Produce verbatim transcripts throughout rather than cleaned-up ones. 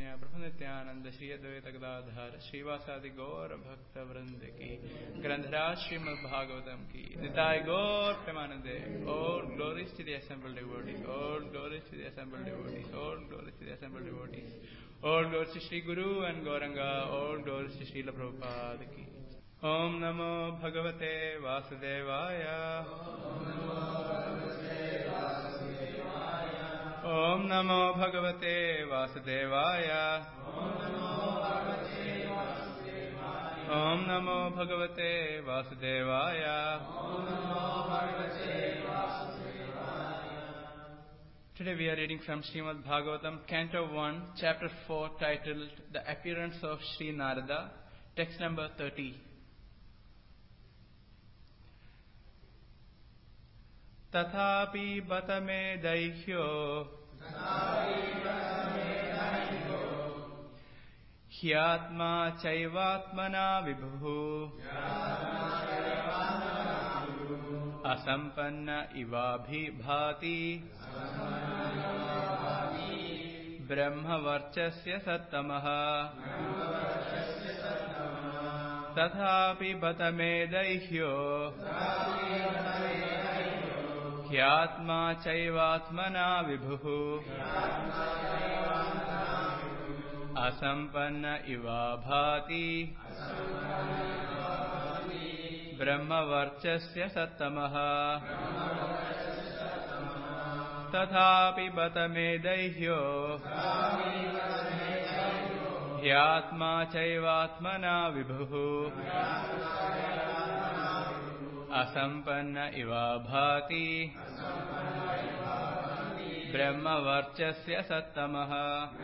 चैतन्य प्रभु नित्यानंद श्री अद्वैत गदाधर श्रीवासादि गौर भक्त वृंद की ग्रंथराज श्रीमद् भागवतम की निताय गौर प्रेमानंदे. All glories to the assembled devotees. All glories to the assembled devotees. All glories to the assembled devotees. All glories to Shri Guru and Gauranga. All glories to Srila Prabhupada ki. Om Namo Bhagavate Vasudevaya. Om Namo Bhagavate Vasudevaya. Om Namo Bhagavate Vasudevaya. Today we are reading from Srimad Bhagavatam, Canto one, Chapter four, titled The Appearance of Sri Narada, text number thirty. Tathapi batame daihyo Hyatma chaivatmana vibhu Asampanna ivabhi bhati Brahma varchasya sattamaha Tathapi batame daihyo Hyatma chaivatmana vibhu Asampanna iva bhati Brahma varchasya sattamaha Tathapi batame daihyo Hyatma chaivatmana vibhu Asampanna iva bhati Brahma varchasya sattamaha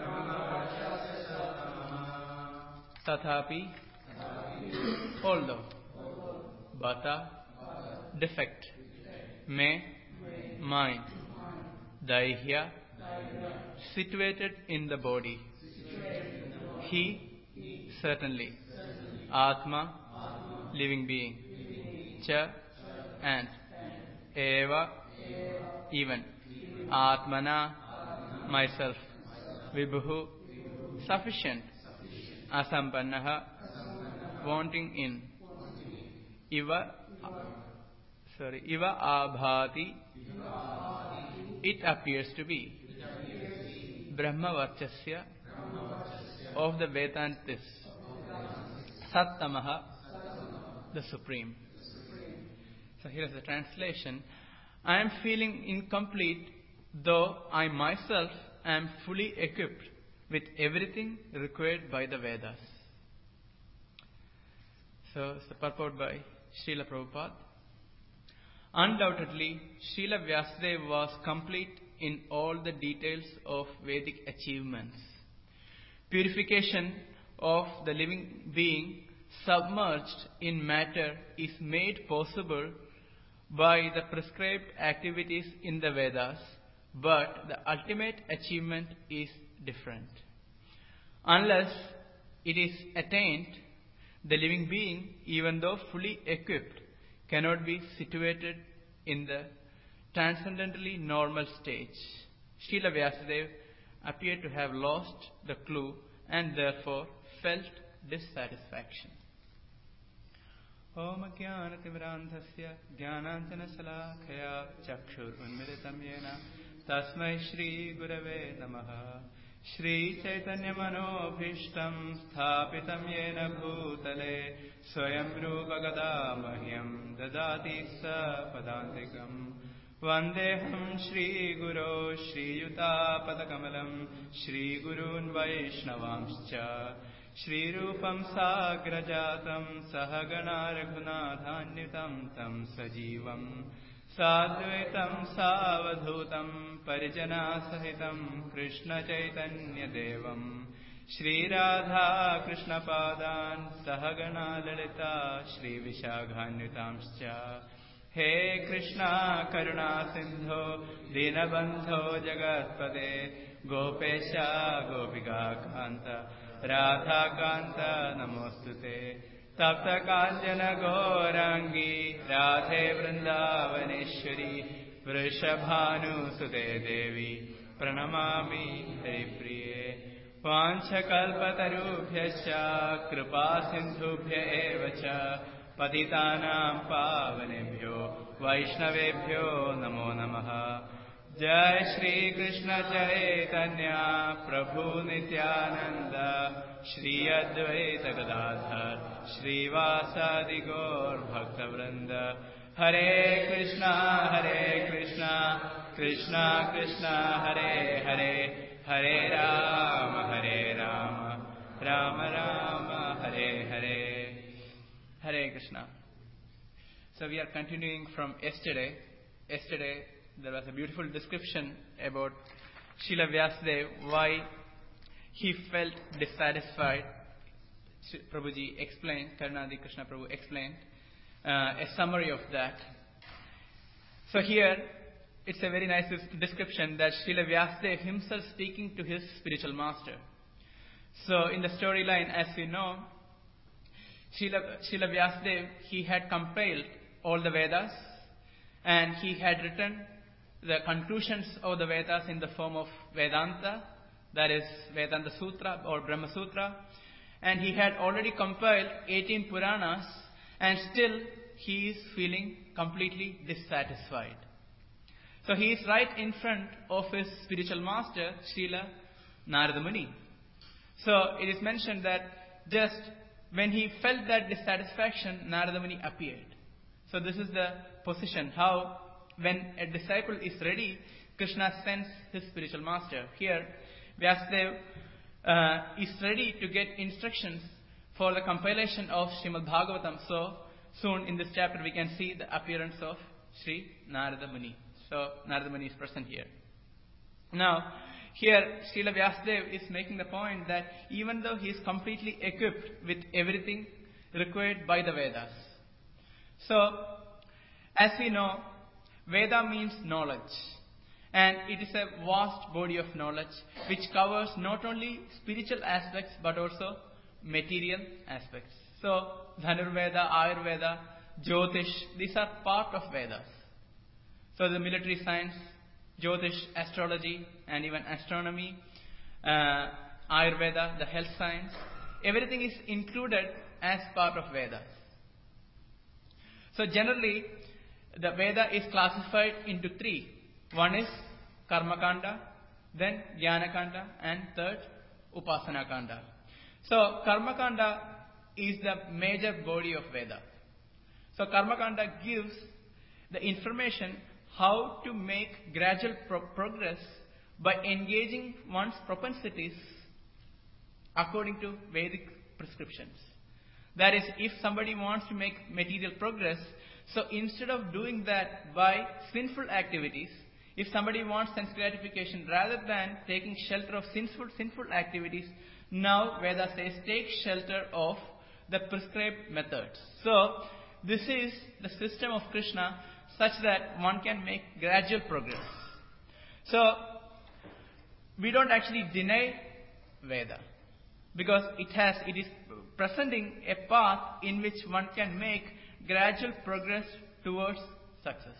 Tathapi, although, bata, defect, me, mind, daihya, situated in the body, he, certainly, atma, living being, cha, and, eva, even, atmana, myself, vibhu, sufficient, asampannaha, wanting in, iva, sorry, iva abhati, it appears to be, Brahma varchasya, of the Vedantis, sattamaha, the supreme. So here is the translation. I am feeling incomplete, though I myself am fully equipped with everything required by the Vedas. So it's the purport by Srila Prabhupada. Undoubtedly, Srila Vyasadeva was complete in all the details of Vedic achievements. Purification of the living being submerged in matter is made possible by the prescribed activities in the Vedas, but the ultimate achievement is different. Unless it is attained, the living being, even though fully equipped, cannot be situated in the transcendently normal stage. Srila Vyasadeva appeared to have lost the clue and therefore felt dissatisfaction. Om Jnanatimirandhasya Jnananjana Salakaya Chakshur Unmilitam Yena Tasmai Shri Gurave Namaha Shri Chaitanya Manobhishtam Sthapitam Yena Bhutale Swayam Rupa Gadamahyam Dadati Sa Padantikam Vandeham Shri Guru Shri Yuta Padakamalam Shri Gurun Vaishnavamscha Shri Rupam Sagrajatam Sahagana Raghunathanyutam Tam Sajivam Sadvaitam Savadhutam Parijana Sahitam Krishna Chaitanya Devam Shri Radha Krishna Padan Sahagana Lalita Shri Vishaghanutamscha He Krishna Karuna Sindho Dinabandho Jagatpade Gopesha Gopika Kanta Radha Kanta Namostute Tapta Kanjana Gaurangi Radhe Vrindavaneshwari Vrishabhanu Sute Devi Pranamami Haripriye वाञ्छकल्पतरुभ्यश्च कृपा सिन्धुभ्य एव च पतितानां पावनेभ्यो वैष्णवेभ्यो नमो नमः। जय श्री कृष्ण चैतन्य प्रभु नित्यानंद श्री अद्वैत गदाधर श्रीवासादि गौर भक्तवृंद। हरे कृष्णा हरे कृष्णा कृष्णा कृष्णा हरे हरे हरे राम हरे Ram Ram Ram Hare Hare. Hare Krishna. So we are continuing from yesterday. Yesterday there was a beautiful description about Srila Vyasadeva, why he felt dissatisfied. Prabhuji explained, Karunanidhi Krishna Prabhu explained uh, a summary of that. So here it's a very nice description that Srila Vyasadeva himself speaking to his spiritual master. So in the storyline, as we know, Srila, Srila Vyasadeva, he had compiled all the Vedas and he had written the conclusions of the Vedas in the form of Vedanta, that is Vedanta Sutra or Brahma Sutra, and he had already compiled eighteen Puranas, and still he is feeling completely dissatisfied. So he is right in front of his spiritual master, Srila Narada Muni. So it is mentioned that just when he felt that dissatisfaction, Narada Muni appeared. So this is the position, how when a disciple is ready, Krishna sends his spiritual master. Here, Vyasadeva uh, is ready to get instructions for the compilation of Srimad Bhagavatam. So soon in this chapter we can see the appearance of Sri Narada Muni. So Narada Muni is present here. Now, here Srila Vyasadeva is making the point that even though he is completely equipped with everything required by the Vedas. So, as we know, Veda means knowledge, and it is a vast body of knowledge which covers not only spiritual aspects but also material aspects. So, Dhanurveda, Ayurveda, Jyotish, these are part of Vedas. So, the military science, Jyotish, astrology, and even astronomy, uh, Ayurveda, the health science, everything is included as part of Vedas. So, generally, the Veda is classified into three. One is Karmakanda, then Jnanakanda, and third, Upasanakanda. So, Karmakanda is the major body of Veda. So, Karmakanda gives the information how to make gradual pro- progress by engaging one's propensities according to Vedic prescriptions. That is, if somebody wants to make material progress, so instead of doing that by sinful activities, if somebody wants sense gratification, rather than taking shelter of sinful sinful activities, now Veda says take shelter of the prescribed methods. So this is the system of Krishna such that one can make gradual progress. So we don't actually deny Veda, because it has it is presenting a path in which one can make gradual progress towards success.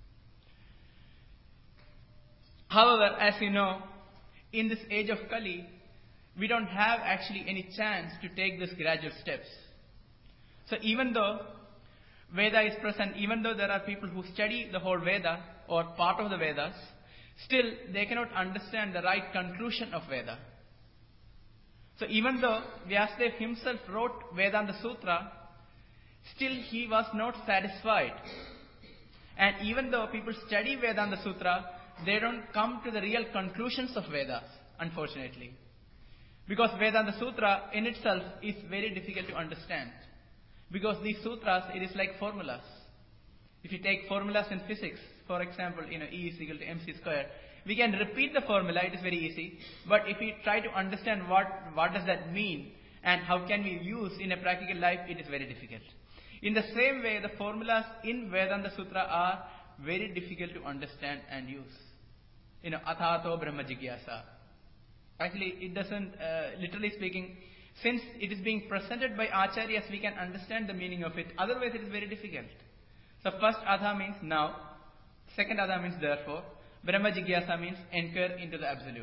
However, as you know, in this age of Kali, we don't have actually any chance to take these gradual steps. So even though Veda is present, even though there are people who study the whole Veda or part of the Vedas, still they cannot understand the right conclusion of Veda. So even though Vyasadeva himself wrote Vedanta Sutra, still he was not satisfied. And even though people study Vedanta Sutra, they don't come to the real conclusions of Vedas, unfortunately. Because Vedanta Sutra in itself is very difficult to understand. Because these sutras, it is like formulas. If you take formulas in physics, for example, you know, E is equal to mc square, we can repeat the formula, it is very easy. But if we try to understand what, what does that mean and how can we use in a practical life, it is very difficult. In the same way, the formulas in Vedanta Sutra are very difficult to understand and use. You know, Athato Brahma Jigyasa. Actually, it doesn't, uh, literally speaking, since it is being presented by Acharyas, we can understand the meaning of it. Otherwise, it is very difficult. So, first Atha means now. Second Atha means therefore. Brahma Jigyasa means inquire into the absolute.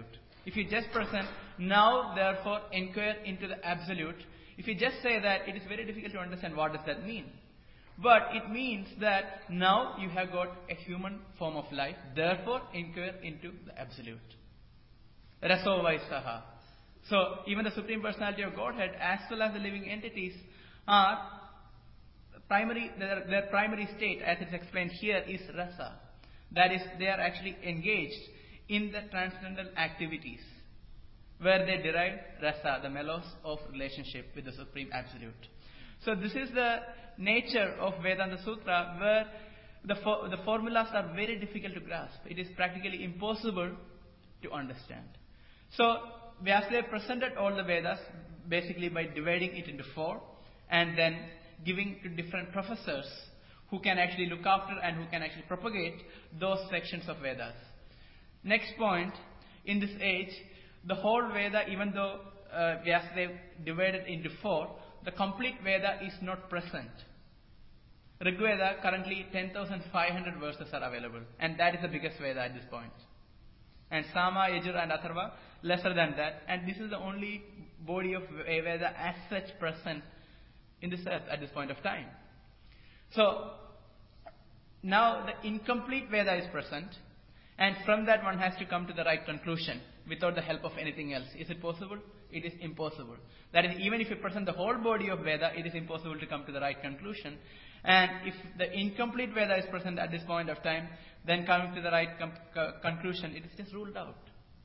If you just present, now therefore inquire into the absolute, if you just say that, it is very difficult to understand what does that mean. But it means that now you have got a human form of life, therefore inquire into the absolute. Raso Vaisaha. So even the Supreme Personality of Godhead as well as the living entities are primary, their, their primary state, as it's explained here, is rasa. That is, they are actually engaged in the transcendental activities where they derive rasa, the mellows of relationship with the Supreme Absolute. So this is the nature of Vedanta Sutra, where the, for, the formulas are very difficult to grasp. It is practically impossible to understand. So Vyasadeva presented all the Vedas basically by dividing it into four and then giving to different professors who can actually look after and who can actually propagate those sections of Vedas. Next point, in this age, the whole Veda, even though uh, Vyasadeva divided into four, the complete Veda is not present. Rig Veda, currently ten thousand five hundred verses are available, and that is the biggest Veda at this point. And Sama, Yajur and Atharva, lesser than that, and this is the only body of Veda as such present in this earth at this point of time. So, now the incomplete Veda is present, and from that one has to come to the right conclusion without the help of anything else. Is it possible? It is impossible. That is, even if you present the whole body of Veda, it is impossible to come to the right conclusion. And if the incomplete Veda is present at this point of time, then coming to the right com- co- conclusion, it is just ruled out.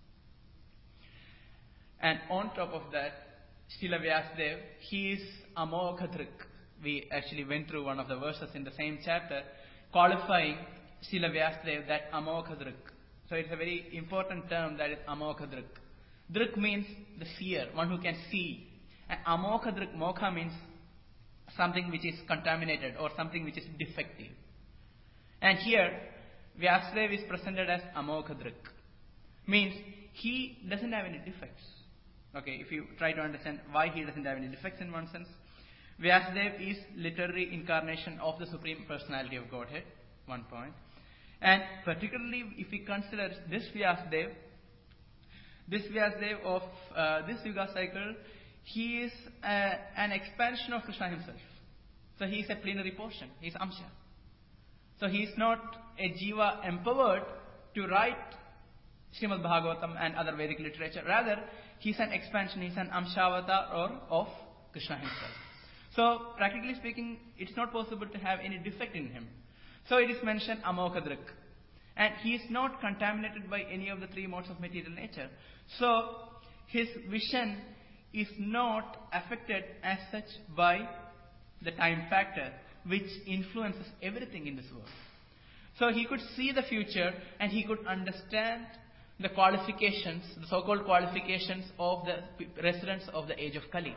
And on top of that, Srila Vyasadeva, he is Amoghadrik. We actually went through one of the verses in the same chapter, qualifying Srila Vyasadeva that Amoghadrik. So it's a very important term, that is Amoghadrik. Drik means the seer, one who can see. And Amoghadrik, Mokha means something which is contaminated or something which is defective. And here, Vyasadeva is presented as Amoghadrik. Means he doesn't have any defects. Okay, if you try to understand why he doesn't have any defects in one sense, Vyasadeva is literary incarnation of the Supreme Personality of Godhead, one point. And particularly if we consider this Vyasadeva, this Vyasadeva of uh, this Yuga cycle, he is uh, an expansion of Krishna himself. So he is a plenary portion, he is Amsha. So he is not a Jiva empowered to write Srimad Bhagavatam and other Vedic literature. Rather, he is an expansion, he is an Amshavata or of Krishna himself. So, practically speaking, it's not possible to have any defect in him. So it is mentioned Amoghadrik. And he is not contaminated by any of the three modes of material nature. So, his vision is not affected as such by the time factor, which influences everything in this world. So he could see the future and he could understand the qualifications, the so-called qualifications of the residents of the age of Kali.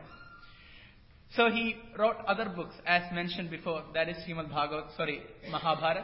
So he wrote other books, as mentioned before, that is Srimad Bhagavat, sorry, Mahabharata.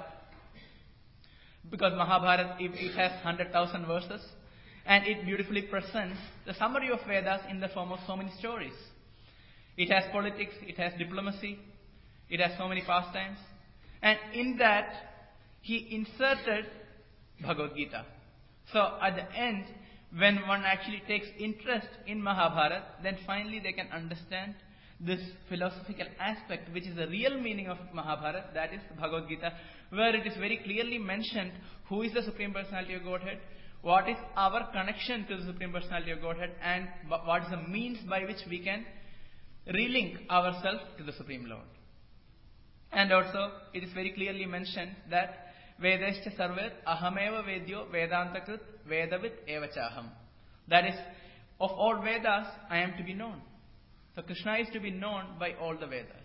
Because Mahabharata, it, it has one hundred thousand verses, and it beautifully presents the summary of Vedas in the form of so many stories. It has politics, it has diplomacy, it has so many pastimes, and in that, he inserted Bhagavad Gita. So at the end, when one actually takes interest in Mahabharata, then finally they can understand this philosophical aspect, which is the real meaning of Mahabharata, that is Bhagavad Gita, where it is very clearly mentioned who is the Supreme Personality of Godhead, what is our connection to the Supreme Personality of Godhead, and what is the means by which we can relink ourselves to the Supreme Lord. And also, it is very clearly mentioned that Vedescha Sarvet Ahameva Vedyo Vedantakrit Vedavit Evachaham. That is, of all Vedas, I am to be known. So Krishna is to be known by all the Vedas.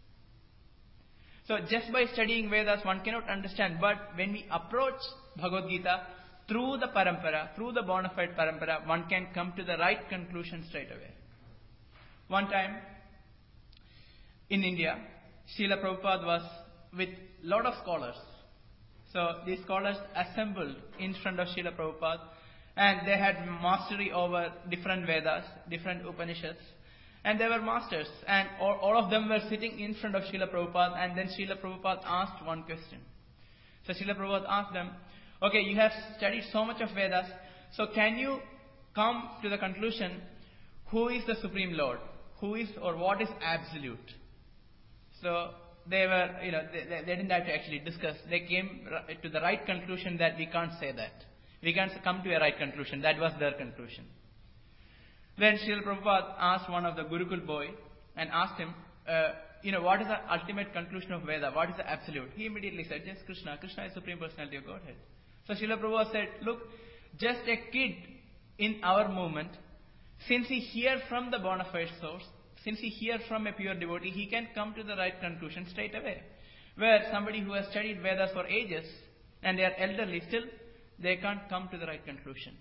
So just by studying Vedas, one cannot understand. But when we approach Bhagavad Gita through the parampara, through the bona fide parampara, one can come to the right conclusion straight away. One time, in India, Srila Prabhupada was with a lot of scholars. So these scholars assembled in front of Srila Prabhupada, and they had mastery over different Vedas, different Upanishads. And they were masters, and all, all of them were sitting in front of Srila Prabhupada, and then Srila Prabhupada asked one question. So Srila Prabhupada asked them, okay, you have studied so much of Vedas, so can you come to the conclusion who is the Supreme Lord, who is or what is absolute. So they were, you know, they, they didn't have to actually discuss. They came to the right conclusion that we can't say that. We can't come to a right conclusion. That was their conclusion. Then Srila Prabhupada asked one of the Gurukul boy and asked him, uh, you know, what is the ultimate conclusion of Veda? What is the absolute? He immediately said, just Krishna. Krishna is Supreme Personality of Godhead. So Srila Prabhupada said, look, just a kid in our movement, since he hears from the bona fide source, since he hears from a pure devotee, he can come to the right conclusion straight away. Where somebody who has studied Vedas for ages and they are elderly, still they can't come to the right conclusion.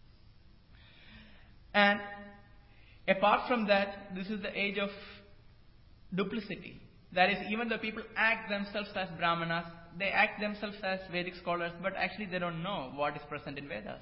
And apart from that, this is the age of duplicity. That is, even though people act themselves as Brahmanas, they act themselves as Vedic scholars, but actually they don't know what is present in Vedas.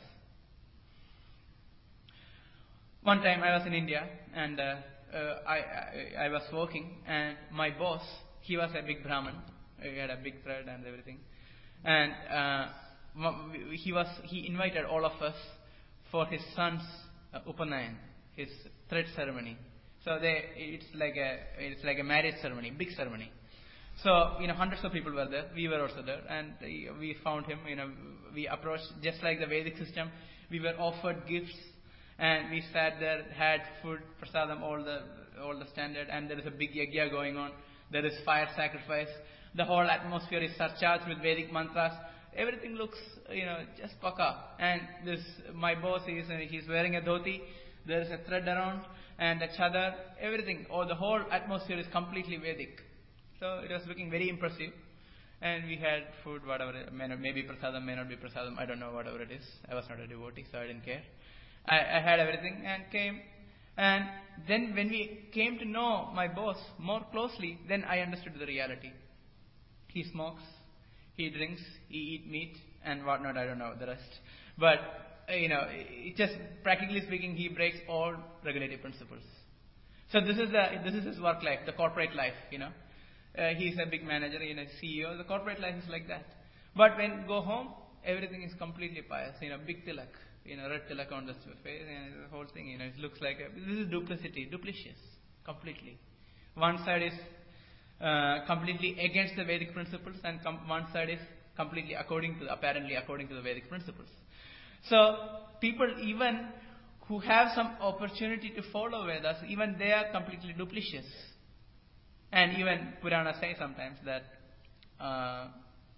One time I was in India and uh, uh, I, I, I was working, and my boss, he was a big Brahman. He had a big thread and everything. And uh, he was he invited all of us for his son's uh, Upanayan, his thread ceremony. So they, it's like a it's like a marriage ceremony, big ceremony. So, you know, hundreds of people were there. We were also there, and we found him. You know, we approached just like the Vedic system. We were offered gifts, and we sat there, had food, prasadam, all the all the standard. And there is a big yajna going on. There is fire sacrifice. The whole atmosphere is surcharged with Vedic mantras. Everything looks, you know, just paka. And this, my boss is, he's wearing a dhoti. There is a thread around and a chadar. Everything, or the whole atmosphere is completely Vedic. So it was looking very impressive. And we had food, whatever, may not, maybe prasadam, may not be prasadam, I don't know, whatever it is. I was not a devotee, so I didn't care. I, I had everything and came. And then when we came to know my boss more closely, then I understood the reality. He smokes, he drinks, he eats meat, and whatnot, I don't know the rest. But, you know, it just practically speaking, he breaks all regulative principles. So this is the this is his work life, the corporate life, you know. Uh, he's a big manager, you know, C E O. The corporate life is like that. But when you go home, everything is completely pious. You know, big tilak, you know, red tilak on the face, and the whole thing, you know, it looks like a, this is duplicity, duplicious, completely. One side is uh, completely against the Vedic principles, and com- one side is completely according to, apparently according to the Vedic principles. So people even who have some opportunity to follow Vedas, even they are completely duplicitous. And even Purana say sometimes that uh,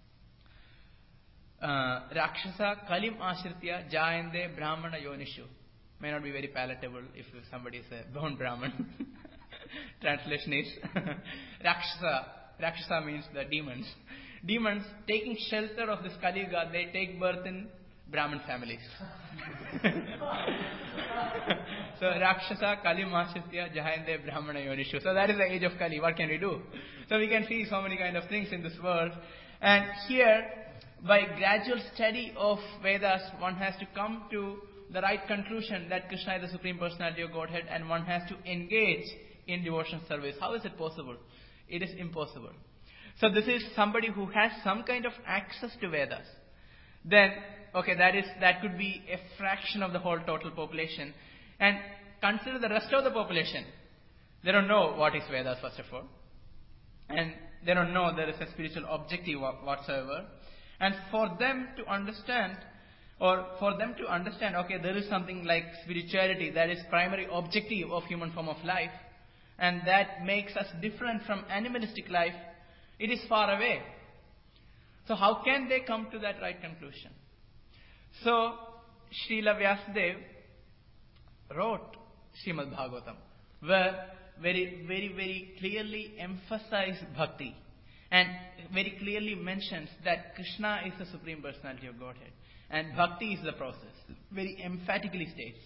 uh, Rakshasa kalim ashritya jayande brahmana yonishu. May not be very palatable if somebody is a born Brahman. Translation is Rakshasa. Rakshasa means the demons. Demons taking shelter of this Kali Yuga, they take birth in Brahman families. So Rakshasa Kali Mashitya Jahande Brahmana Yonishu. So that is the age of Kali. What can we do? So we can see so many kind of things in this world. And here, by gradual study of Vedas, one has to come to the right conclusion that Krishna is the Supreme Personality of Godhead, and one has to engage in devotion service. How is it possible? It is impossible. So this is somebody who has some kind of access to Vedas. Then, okay, that is that could be a fraction of the whole total population. And consider the rest of the population. They don't know what is Vedas, first of all. And they don't know there is a spiritual objective whatsoever. And for them to understand, or for them to understand, okay, there is something like spirituality that is primary objective of human form of life, and that makes us different from animalistic life, it is far away. So how can they come to that right conclusion? So, Srila Vyasadeva wrote Srimad Bhagavatam, where very, very, very clearly emphasized bhakti, and very clearly mentions that Krishna is the Supreme Personality of Godhead, and bhakti is the process. Very emphatically states.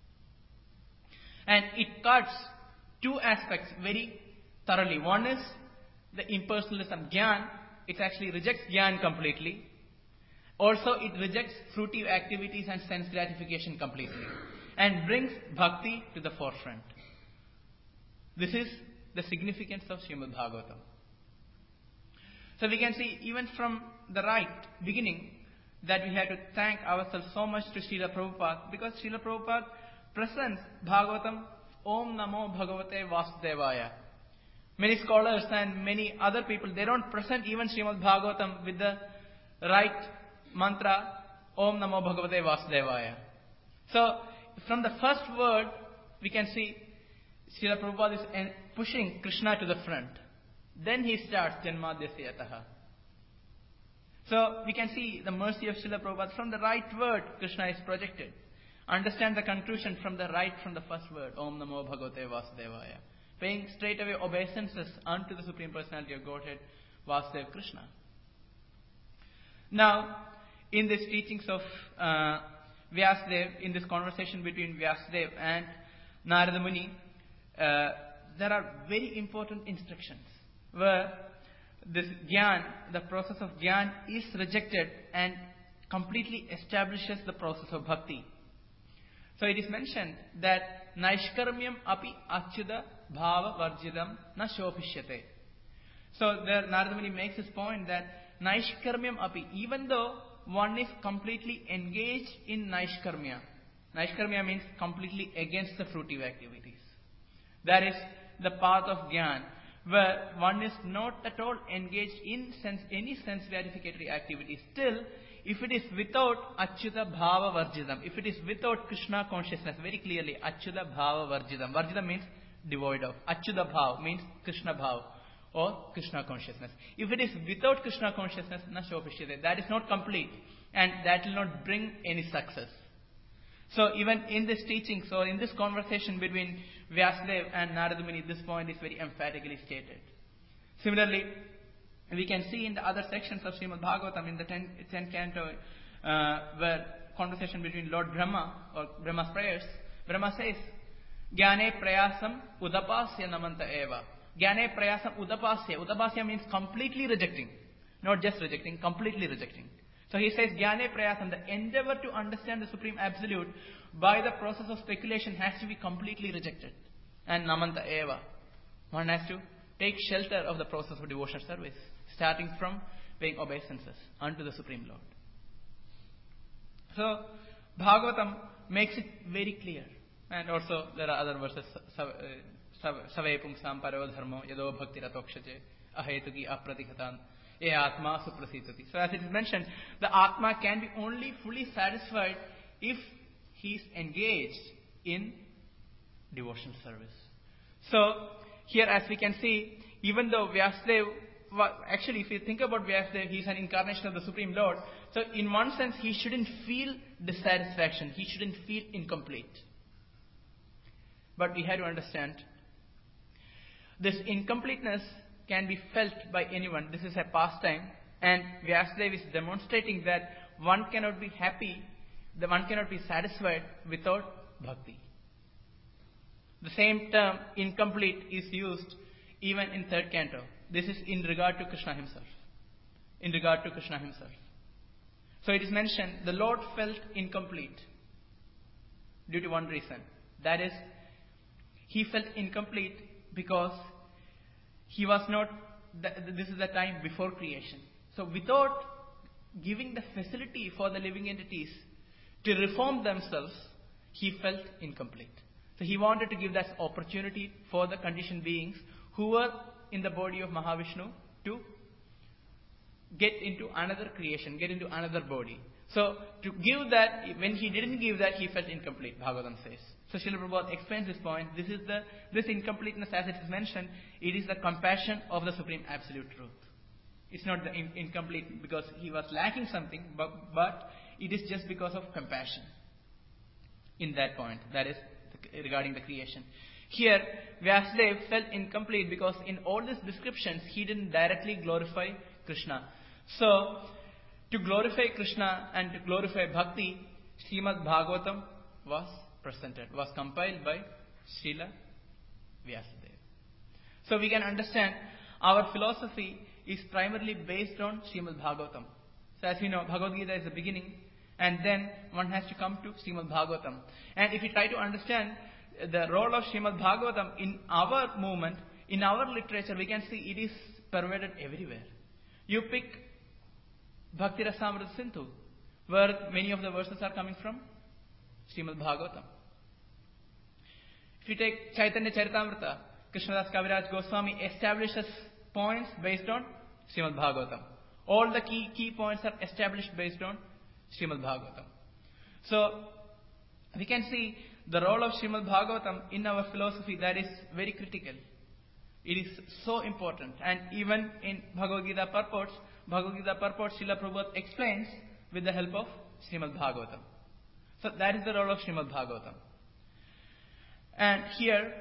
And it cuts two aspects very thoroughly. One is the impersonalism, Gyan. It actually rejects Gyan completely. Also, it rejects fruitive activities and sense gratification completely, and brings bhakti to the forefront. This is the significance of Srimad Bhagavatam. So we can see even from the right beginning, that we have to thank ourselves so much to Srila Prabhupada, because Srila Prabhupada presents Bhagavatam Om Namo Bhagavate Vasudevaya. Many scholars and many other people, they don't present even Srimad Bhagavatam with the right mantra Om Namo Bhagavate Vasudevaya. So, from the first word, we can see Srila Prabhupada is pushing Krishna to the front. Then he starts Janmadhyasya Yataha. So, we can see the mercy of Srila Prabhupada. From the right word, Krishna is projected. Understand the conclusion from the right, from the first word, Om Namo Bhagavate Vasudevaya. Paying straight away obeisances unto the Supreme Personality of Godhead, Vasudeva Krishna. Now, in these teachings of uh, Vyasadeva, in this conversation between Vyasadeva and Narada Muni, uh, there are very important instructions where this Gyan, the process of Gyan, is rejected and completely establishes the process of Bhakti. So it is mentioned that Naishkarmyam api achyuda bhava varjidam na shophishyate. So there Narada Muni makes this point that Naishkarmyam api, even though one is completely engaged in Naishkarmya. Naishkarmya means completely against the fruitive activities. That is the path of Gyan, where one is not at all engaged in sense, any sense gratificatory activity. Still, if it is without Achyuta Bhava Varjidam, if it is without Krishna consciousness, very clearly, Achyuta Bhava Varjidam. Varjidam means devoid of. Achyuta Bhava means Krishna Bhava or Krishna consciousness. If it is without Krishna consciousness, na shophishyate, that is not complete and that will not bring any success. So even in this teachings or in this conversation between Vyasadeva and Narada Muni, this point is very emphatically stated. Similarly, we can see in the other sections of Srimad Bhagavatam, in the tenth, tenth canto, uh, where conversation between Lord Brahma or Brahma's prayers, Brahma says, Jnane prayasam udapasya namanta eva. Jnane prayasam udapasya. Udapasya means completely rejecting. Not just rejecting, completely rejecting. So he says, Jnane prayasam, the endeavor to understand the Supreme Absolute by the process of speculation has to be completely rejected. And namanta eva. One has to take shelter of the process of devotional service, starting from paying obeisances unto the Supreme Lord. So, Bhagavatam makes it very clear. And also, there are other verses, Savepum Samparo Dharmo, Yado Bhakti Ratokshaje, Ahetuki Apratihatan, E Atma Suprasitati. So, as it is mentioned, the Atma can be only fully satisfied if he is engaged in devotional service. So, here as we can see, even though Vyasadeva, actually if you think about Vyasadeva, he is an incarnation of the Supreme Lord. So in one sense, he shouldn't feel dissatisfaction. He shouldn't feel incomplete. But we have to understand, this incompleteness can be felt by anyone. This is a pastime. And Vyasadeva is demonstrating that one cannot be happy, that one cannot be satisfied without bhakti. The same term, incomplete, is used even in third canto. This is in regard to Krishna himself. In regard to Krishna himself. So it is mentioned, the Lord felt incomplete due to one reason. That is, he felt incomplete because he was not, this is the time before creation. So without giving the facility for the living entities to reform themselves, he felt incomplete. So he wanted to give that opportunity for the conditioned beings who were in the body of Mahavishnu to get into another creation, get into another body. So to give that, when he didn't give that, he felt incomplete, Bhagavatam says. So Srila Prabhupada explains this point. This is the, this incompleteness, as it is mentioned, it is the compassion of the Supreme Absolute Truth. It's not the in, incomplete because he was lacking something, but, but it is just because of compassion in that point. That is regarding the creation. Here, Vyasadeva felt incomplete because in all these descriptions, he didn't directly glorify Krishna. So, to glorify Krishna and to glorify Bhakti, Srimad Bhagavatam was presented, was compiled by Srila Vyasadeva. So we can understand our philosophy is primarily based on Srimad Bhagavatam. So as we know, Bhagavad Gita is the beginning, and then one has to come to Srimad Bhagavatam. And if we try to understand the role of Srimad Bhagavatam in our movement, in our literature, we can see it is pervaded everywhere. You pick Bhakti Rasamrita Sindhu. where many of the verses are coming from? Srimad Bhagavatam. If you take Chaitanya Charitamrita, Krishnadas Kaviraj Goswami establishes points based on Srimad Bhagavatam. All the key key points are established based on Srimad Bhagavatam. So, we can see the role of Srimad Bhagavatam in our philosophy, that is very critical. It is so important. And even in Bhagavad Gita purports, Bhagavad Gita purports, Srila Prabhupada explains with the help of Srimad Bhagavatam. So that is the role of Srimad Bhagavatam. And here,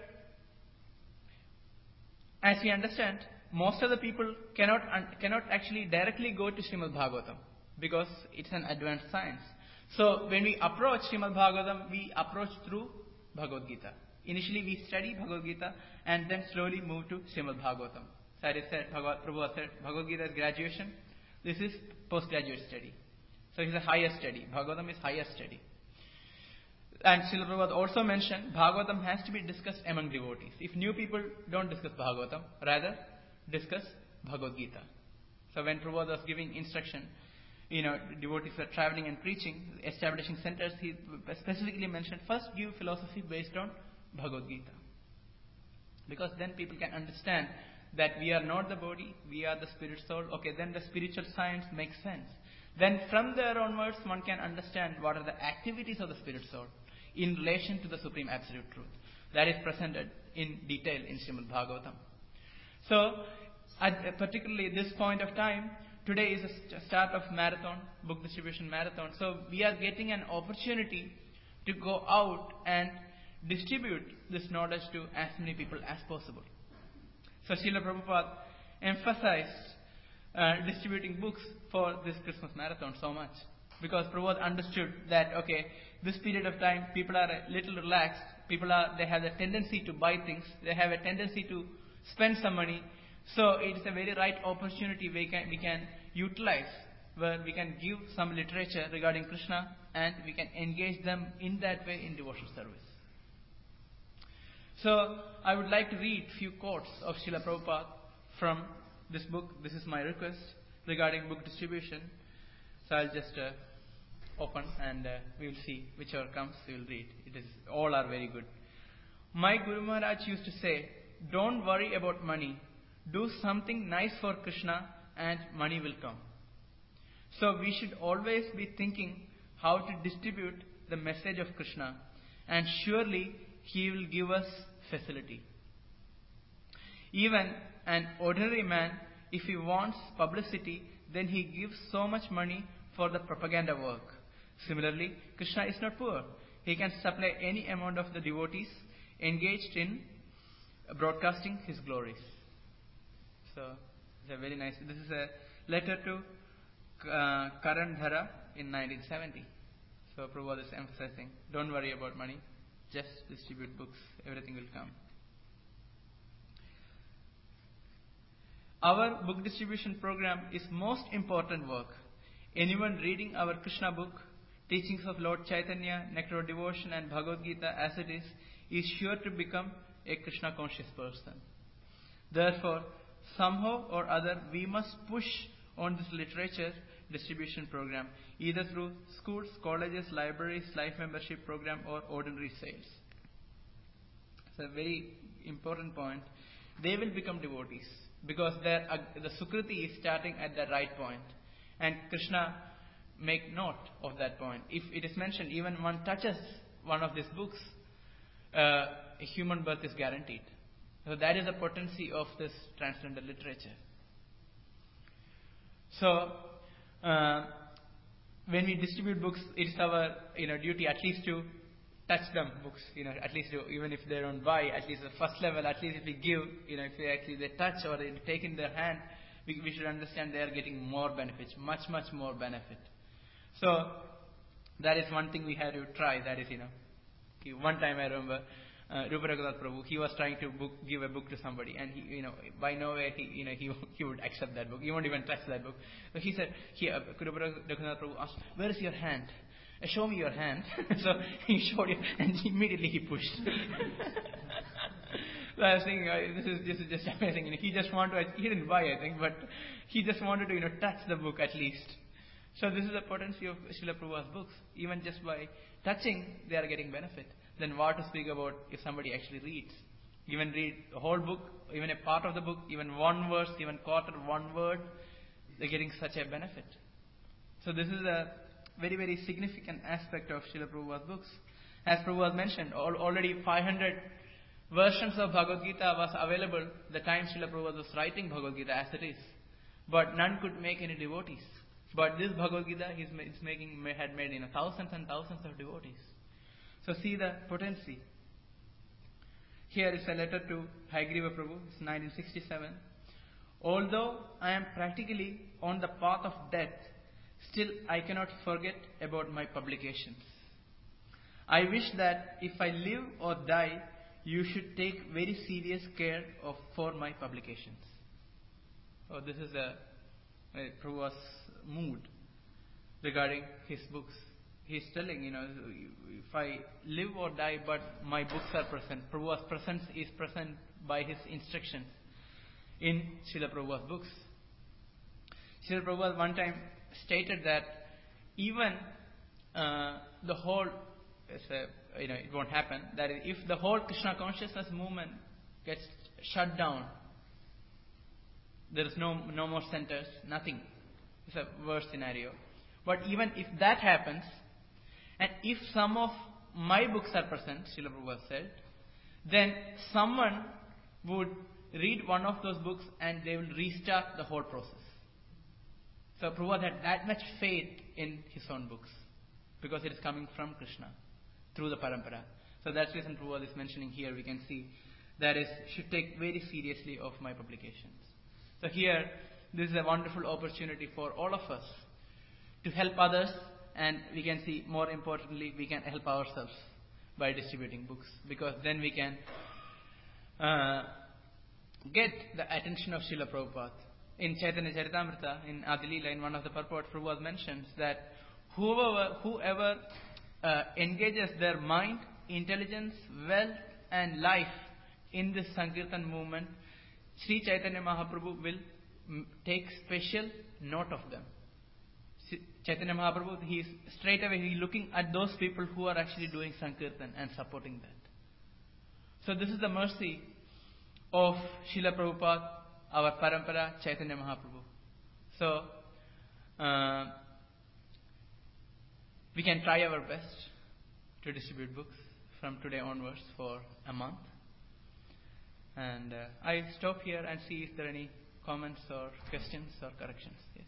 as we understand, most of the people cannot cannot actually directly go to Srimad Bhagavatam because it's an advanced science. So when we approach Srimad Bhagavatam, we approach through Bhagavad Gita. Initially we study Bhagavad Gita and then slowly move to Srimad Bhagavatam. So as I said, Bhagavad, Prabhupada said, Bhagavad Gita is graduation. This is postgraduate study. So it's a higher study. Bhagavatam is higher study. And Srila Prabhupada also mentioned, Bhagavatam has to be discussed among devotees. If new people don't discuss Bhagavatam, rather discuss Bhagavad Gita. So when Prabhupada was giving instruction, you know, devotees were traveling and preaching, establishing centers, he specifically mentioned, first give philosophy based on Bhagavad Gita. Because then people can understand that we are not the body, we are the spirit soul. Okay, then the spiritual science makes sense. Then from there onwards, one can understand what are the activities of the spirit soul in relation to the Supreme Absolute Truth. That is presented in detail in Srimad Bhagavatam. So, at particularly this point of time, today is a start of marathon, book distribution marathon. So, we are getting an opportunity to go out and distribute this knowledge to as many people as possible. So, Srila Prabhupada emphasized uh, distributing books for this Christmas marathon so much. Because Prabhupada understood that, okay, this period of time, people are a little relaxed. People are, they have a tendency to buy things. They have a tendency to spend some money. So it is a very right opportunity we can, we can utilize, where we can give some literature regarding Krishna and we can engage them in that way in devotional service. So I would like to read a few quotes of Srila Prabhupada from this book. This is my request regarding book distribution. So I'll just uh, open and uh, we will see whichever comes, we will read. It is all are very good. My Guru Maharaj used to say, don't worry about money. Do something nice for Krishna and money will come. So we should always be thinking how to distribute the message of Krishna, and surely He will give us facility. Even an ordinary man, if he wants publicity, then he gives so much money for the propaganda work. Similarly, Krishna is not poor. He can supply any amount of the devotees engaged in broadcasting His glories. So, it's a very nice. This is a letter to uh, Karan Dhara in nineteen seventy. So, Prabhupada is emphasizing, don't worry about money, just distribute books, everything will come. Our book distribution program is most important work. Anyone reading our Krishna book, Teachings of Lord Chaitanya, Nectar of Devotion and Bhagavad Gita as it is, is sure to become a Krishna conscious person. Therefore, somehow or other, we must push on this literature distribution program, either through schools, colleges, libraries, life membership program, or ordinary sales. It's a very important point. They will become devotees because their, uh, the Sukriti is starting at the right point. And Krishna make note of that point. If it is mentioned, even one touches one of these books, uh, a human birth is guaranteed. So that is the potency of this transcendental literature. So, uh, when we distribute books, it is our you know duty at least to touch them books. You know, at least to, even if they don't buy, at least the first level, at least if we give, you know, if they actually they touch or they take in their hand, we, we should understand they are getting more benefits, much much more benefit. So that is one thing we had to try. That is, you know, one time I remember. Uh, Rupa Raghunath Prabhu, he was trying to book, give a book to somebody, and he, you know, by no way he, you know, he, he would accept that book. He won't even touch that book. So he said, he, uh, Rupa Raghunath Prabhu asked, "Where is your hand? Uh, show me your hand." So he showed it, and immediately he pushed. So I was thinking, uh, this is this is just amazing. You know, he just wanted to, he didn't buy, I think, but he just wanted to, you know, touch the book at least. So this is the potency of Srila Prabhupada's books. Even just by touching, they are getting benefit. Then what to speak about if somebody actually reads? Even read the whole book, even a part of the book, even one verse, even quarter, one word, they're getting such a benefit. So this is a very, very significant aspect of Srila Prabhupada's books. As Prabhupada mentioned, al- already five hundred versions of Bhagavad Gita was available the time Srila Prabhupada was writing Bhagavad Gita as it is. But none could make any devotees. But this Bhagavad Gita he's ma- is making, had made you know, thousands and thousands of devotees. So see the potency. Here is a letter to Hayagriva Prabhu, it's nineteen sixty-seven. Although I am practically on the path of death, still I cannot forget about my publications. I wish that if I live or die, you should take very serious care of for my publications. Oh, this is a, a Prabhu's mood regarding his books. He's telling, you know, if I live or die, but my books are present. Prabhu's presence is present by his instructions in Srila Prabhu's books. Srila Prabhupada one time stated that even uh, the whole, a, you know, it won't happen, that if the whole Krishna consciousness movement gets shut down, there is no no more centers, nothing. It's a worse scenario. But even if that happens, and if some of my books are present, Srila Prabhupada said, then someone would read one of those books and they will restart the whole process. So Prabhupada had that much faith in his own books because it is coming from Krishna through the parampara. So that's the reason Prabhupada is mentioning here. We can see that is should take very seriously of my publications. So here, this is a wonderful opportunity for all of us to help others, and we can see, more importantly, we can help ourselves by distributing books, because then we can uh, get the attention of Srila Prabhupada. In Chaitanya Charitamrita, in Adilila, in one of the purports, Prabhupada mentions that whoever, whoever uh, engages their mind, intelligence, wealth and life in this Sankirtan movement, Sri Chaitanya Mahaprabhu will m- take special note of them. Chaitanya Mahaprabhu, he is straight away he looking at those people who are actually doing Sankirtan and supporting that. So this is the mercy of Srila Prabhupada, our parampara, Chaitanya Mahaprabhu. So uh, we can try our best to distribute books from today onwards for a month. And uh, I stop here and see if there are any comments or questions or corrections. Yes.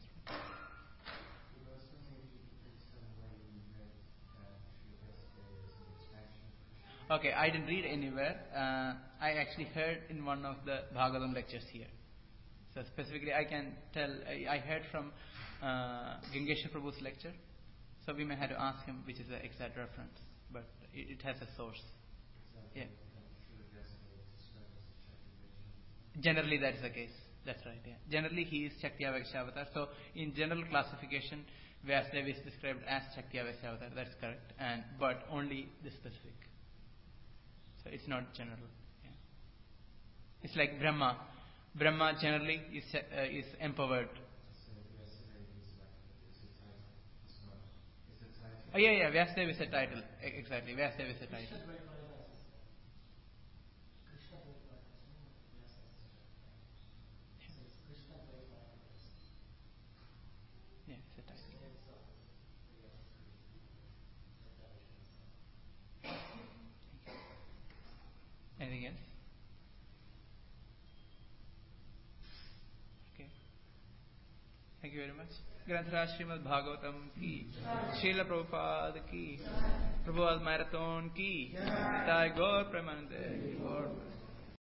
Okay, I didn't read anywhere. Uh, I actually heard in one of the Bhagavatam lectures here. So specifically, I can tell, I, I heard from uh, Gangeshwar Prabhu's lecture. So we may have to ask him which is the exact reference. But it, it has a source. Yeah. Generally, that is the case. That's right. Yeah. Generally, he is Shaktiya Vaishyavatar. So, in general classification, Vyasdev is described as Shaktiya Vaishyavatar. That's correct. And but only the specific. So it's not general. Yeah. It's like Brahma. Brahma generally is uh, is empowered. Oh yeah, yeah. Vyasdev is a title. Exactly. Vyasdev is a title. Yeah, it's a title. Anything else? Okay. Thank you very much. Granthra Srimad Bhagavatam ki, Srila Prabhupada ki, Prabhupada Marathon ki, Nitai Gaur Premanande.